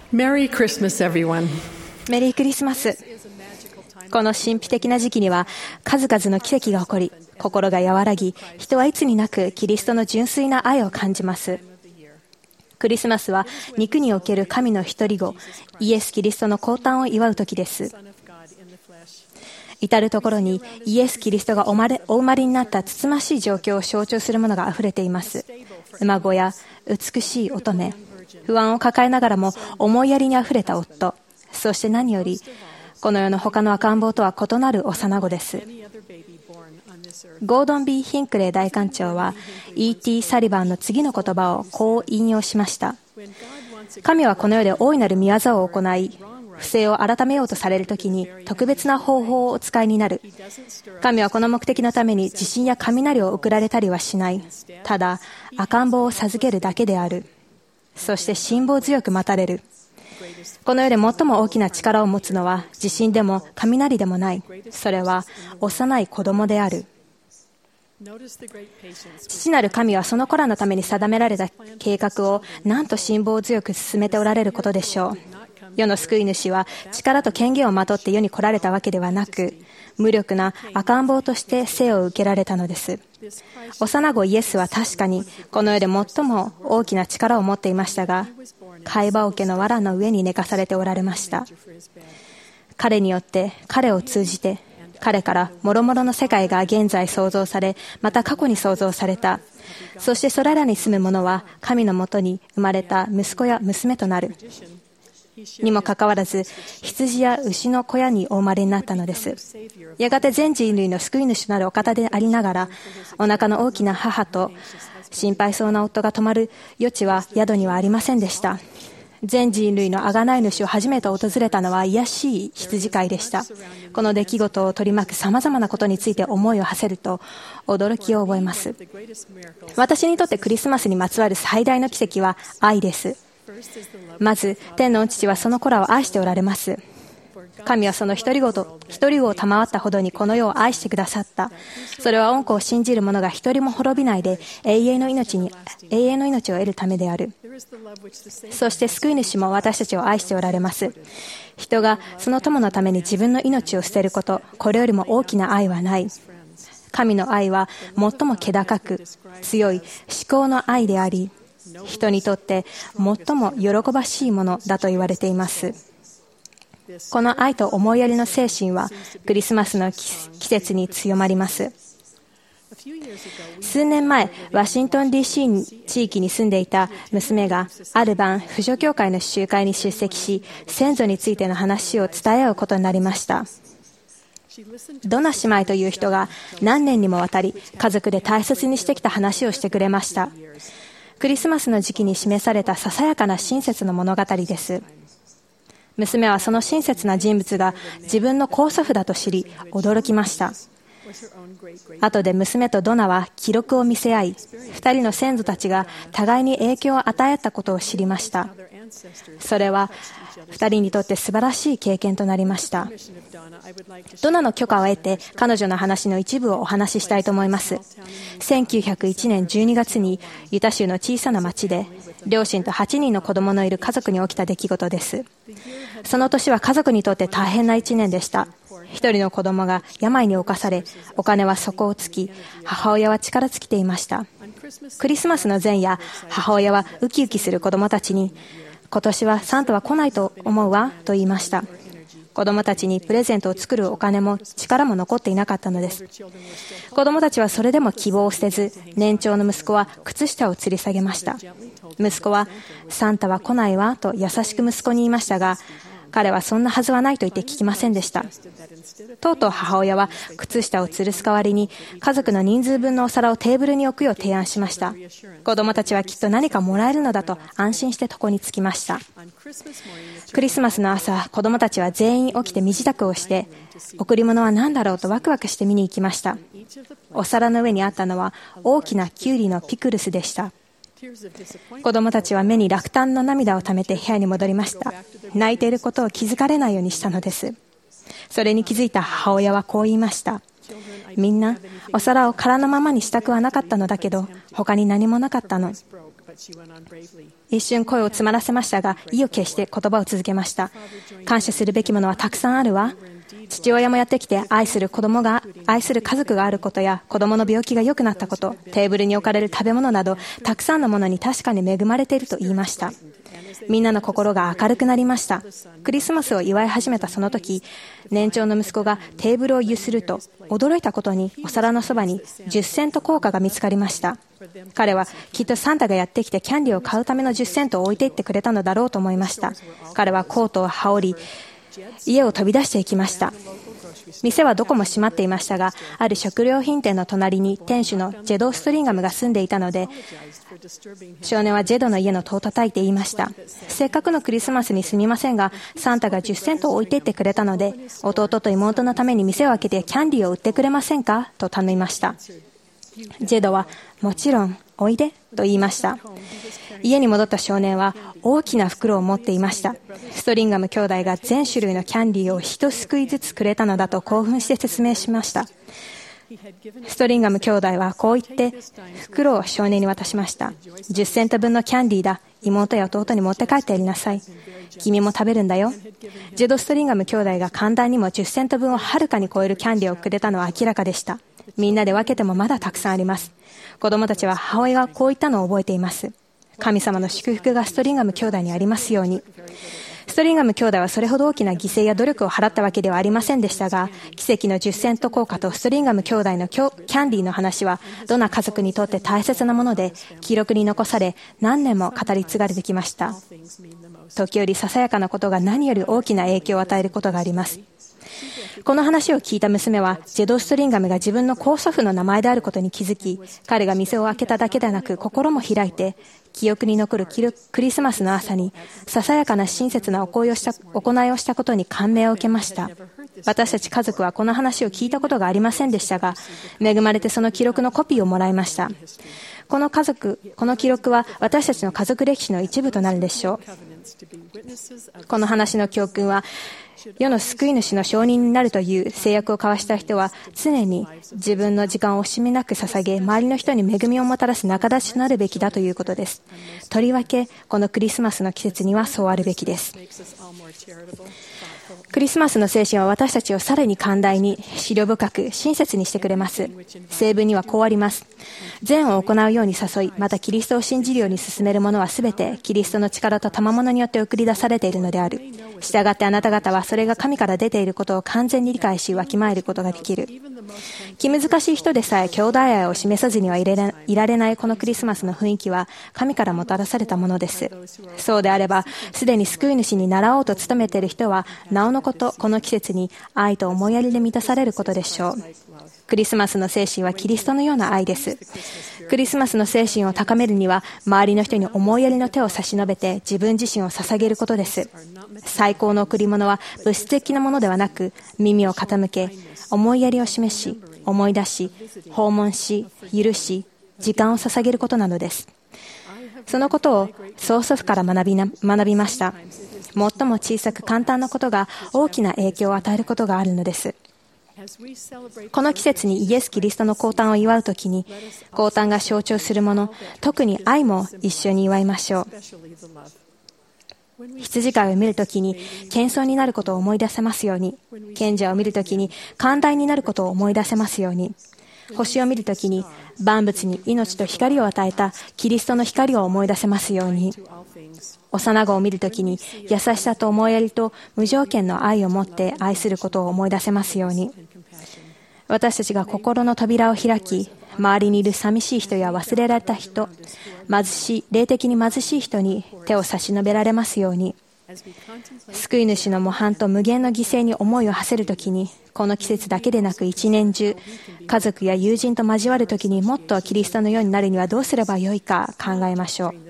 Merry Christmas, everyone. メリークリスマス。この神秘的な時期には数々の奇跡が起こり、心が和らぎ、人はいつになくキリストの純粋な愛を感じます。クリスマスは肉における神の一人子、イエス・キリストの降誕を祝う時です。至るところにイエス・キリストがお生まれになったつつましい状況を象徴するものがあふれています。馬子や美しい乙女、不安を抱えながらも思いやりにあふれた夫、そして何よりこの世の他の赤ん坊とは異なる幼子です。ゴードン・ビー・ヒンクレイ大官長は E.T. サリバンの次の言葉をこう引用しました。神はこの世で大いなる御業を行い、不正を改めようとされるときに特別な方法をお使いになる。神はこの目的のために地震や雷を送られたりはしない。ただ赤ん坊を授けるだけである。そして辛抱強く待たれる。この世で最も大きな力を持つのは地震でも雷でもない。それは幼い子供である。父なる神はその子らのために定められた計画をなんと辛抱強く進めておられることでしょう。世の救い主は力と権限をまとって世に来られたわけではなく、無力な赤ん坊として生を受けられたのです。幼子イエスは確かにこの世で最も大きな力を持っていましたが、貝羽桶の藁の上に寝かされておられました。彼によって、彼を通じて、彼から諸々の世界が現在創造され、また過去に創造された。そしてそれらに住む者は神のもとに生まれた息子や娘となる。にもかかわらず、羊や牛の小屋にお生まれになったのです。やがて全人類の救い主となるお方でありながら、お腹の大きな母と心配そうな夫が泊まる余地は宿にはありませんでした。全人類の贖い主を初めて訪れたのは卑しい羊飼いでした。この出来事を取り巻くさまざまなことについて思いを馳せると驚きを覚えます。私にとってクリスマスにまつわる最大の奇跡は愛です。まず天の父はその子らを愛しておられます。神はその一人子を賜ったほどにこの世を愛してくださった。それは御子を信じる者が一人も滅びないで永遠の命を得るためである。そして救い主も私たちを愛しておられます。人がその友のために自分の命を捨てること、これよりも大きな愛はない。神の愛は最も気高く強い至高の愛であり、人にとって最も喜ばしいものだと言われています。この愛と思いやりの精神はクリスマスの季節に強まります。数年前、ワシントン DC 地域に住んでいた娘がある晩、婦女協会の集会に出席し、先祖についての話を伝え合うことになりました。ドナ姉妹という人が何年にもわたり家族で大切にしてきた話をしてくれました。クリスマスの時期に示されたささやかな親切の物語です。娘はその親切な人物が自分の高祖父だと知り驚きました。後で娘とドナは記録を見せ合い、2人の先祖たちが互いに影響を与えたことを知りました。それは2人にとって素晴らしい経験となりました。ドナの許可を得て彼女の話の一部をお話ししたいと思います。1901年12月にユタ州の小さな町で両親と8人の子供のいる家族に起きた出来事です。その年は家族にとって大変な1年でした。一人の子供が病に侵され、お金は底をつき、母親は力尽きていました。クリスマスの前夜、母親はウキウキする子供たちに、今年はサンタは来ないと思うわと言いました。子供たちにプレゼントを作るお金も力も残っていなかったのです。子供たちはそれでも希望を捨てず、年長の息子は靴下を吊り下げました。息子はサンタは来ないわと優しく息子に言いましたが、彼はそんなはずはないと言って聞きませんでした。とうとう母親は靴下を吊るす代わりに家族の人数分のお皿をテーブルに置くよう提案しました。子供たちはきっと何かもらえるのだと安心して床につきました。クリスマスの朝、子供たちは全員起きて身支度をして、贈り物は何だろうとワクワクして見に行きました。お皿の上にあったのは大きなキュウリのピクルスでした。子供たちは目に落胆の涙をためて部屋に戻りました。泣いていることを気づかれないようにしたのです。それに気づいた母親はこう言いました。みんなお皿を空のままにしたくはなかったのだけど、他に何もなかったの。 一瞬声を詰まらせましたが、意を決して言葉を続けました。感謝するべきものはたくさんあるわ。父親もやってきて、愛する家族があることや、子供の病気が良くなったこと、テーブルに置かれる食べ物など、たくさんのものに確かに恵まれていると言いました。みんなの心が明るくなりました。クリスマスを祝い始めたその時、年長の息子がテーブルをゆすると、驚いたことにお皿のそばに10セント硬貨が見つかりました。彼はきっとサンタがやってきてキャンディーを買うための10セントを置いていってくれたのだろうと思いました。彼はコートを羽織り、家を飛び出していきました。店はどこも閉まっていましたが、ある食料品店の隣に店主のジェド・ストリンガムが住んでいたので、少年はジェドの家の戸を叩いて言いました。せっかくのクリスマスにすみませんが、サンタが10セントを置いていってくれたので、弟と妹のために店を開けてキャンディーを売ってくれませんかと頼みました。ジェドは、もちろん、おいでと言いました。家に戻った少年は大きな袋を持っていました。ストリンガム兄弟が全種類のキャンディーを一すくいずつくれたのだと興奮して説明しました。ストリンガム兄弟はこう言って袋を少年に渡しました。10セント分のキャンディーだ。妹や弟に持って帰ってやりなさい。君も食べるんだよ。ジェド・ストリンガム兄弟が簡単にも10セント分をはるかに超えるキャンディーをくれたのは明らかでした。みんなで分けてもまだたくさんあります。子供たちは母親がこう言ったのを覚えています。神様の祝福がストリンガム兄弟にありますように。ストリンガム兄弟はそれほど大きな犠牲や努力を払ったわけではありませんでしたが、奇跡の10セント硬貨とストリンガム兄弟のキャンディーの話はどんな家族にとって大切なもので、記録に残され何年も語り継がれてきました。時折ささやかなことが何より大きな影響を与えることがあります。この話を聞いた娘は、ジェド・ストリンガムが自分の高祖父の名前であることに気づき、彼が店を開けただけでなく心も開いて、記憶に残るクリスマスの朝にささやかな親切な行いをしたことに感銘を受けました。私たち家族はこの話を聞いたことがありませんでしたが、恵まれてその記録のコピーをもらいました。この記録は私たちの家族歴史の一部となるでしょう。この話の教訓は、世の救い主の証人になるという誓約を交わした人は常に自分の時間を惜しみなく捧げ、周りの人に恵みをもたらす仲立ちとなるべきだということです。とりわけこのクリスマスの季節にはそうあるべきです。クリスマスの精神は私たちをさらに寛大に、思慮深く、親切にしてくれます。聖文にはこうあります。善を行うように誘い、またキリストを信じるように進める者はすべてキリストの力と賜物によって送り出されているのである。したがってあなた方はそれが神から出ていることを完全に理解し、わきまえることができる。気難しい人でさえ兄弟愛を示さずにはいられないこのクリスマスの雰囲気は神からもたらされたものです。そうであれば、すでに救い主に倣おうと努めている人は、なおのことこの季節に愛と思いやりで満たされることでしょう。クリスマスの精神はキリストのような愛です。クリスマスの精神を高めるには、周りの人に思いやりの手を差し伸べて自分自身を捧げることです。最高の贈り物は物質的なものではなく、耳を傾け、思いやりを示し、思い出し、訪問し、許し、時間を捧げることなのです。そのことを曽祖父から学びました。最も小さく簡単なことが大きな影響を与えることがあるのです。この季節にイエス・キリストの降誕を祝うときに、降誕が象徴するもの、特に愛も一緒に祝いましょう。羊飼いを見るときに謙遜になることを思い出せますように、賢者を見るときに寛大になることを思い出せますように、星を見るときに万物に命と光を与えたキリストの光を思い出せますように、幼子を見るときに優しさと思いやりと無条件の愛を持って愛することを思い出せますように、私たちが心の扉を開き、周りにいる寂しい人や忘れられた人、霊的に貧しい人に手を差し伸べられますように、救い主の模範と無限の犠牲に思いを馳せるときに、この季節だけでなく一年中、家族や友人と交わるときにもっとキリストのようになるにはどうすればよいか考えましょう。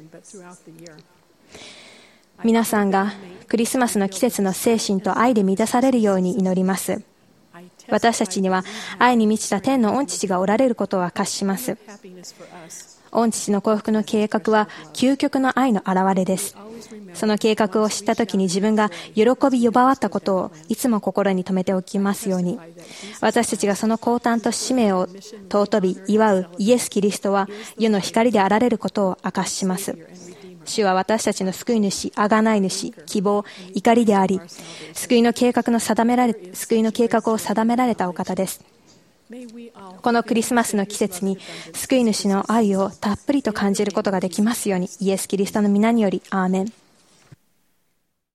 皆さんがクリスマスの季節の精神と愛で満たされるように祈ります。私たちには愛に満ちた天の御父がおられることを明かします。御父の幸福の計画は究極の愛の表れです。 その計画を知ったときに自分が喜び呼ばわったことをいつも心に留めておきますように。私たちがその降誕と使命を尊び祝うイエス・キリストは世の光であられることを明かします。主は私たちの救い主、贖い主、希望、怒りであり、救いの計画を定められたお方です。このクリスマスの季節に救い主の愛をたっぷりと感じることができますように、イエス・キリストの皆により、アーメン。